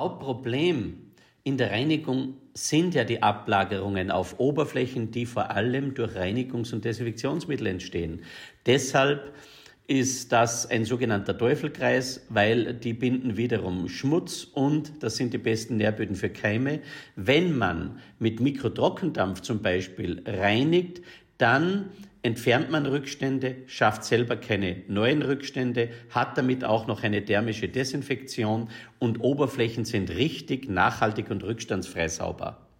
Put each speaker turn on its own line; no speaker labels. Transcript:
Hauptproblem in der Reinigung sind ja die Ablagerungen auf Oberflächen, die vor allem durch Reinigungs- und Desinfektionsmittel entstehen. Deshalb ist das ein sogenannter Teufelkreis, weil die binden wiederum Schmutz und das sind die besten Nährböden für Keime. Wenn man mit Mikrotrockendampf zum Beispiel reinigt, dann entfernt man Rückstände, schafft selber keine neuen Rückstände, hat damit auch noch eine thermische Desinfektion und Oberflächen sind richtig, nachhaltig und rückstandsfrei sauber.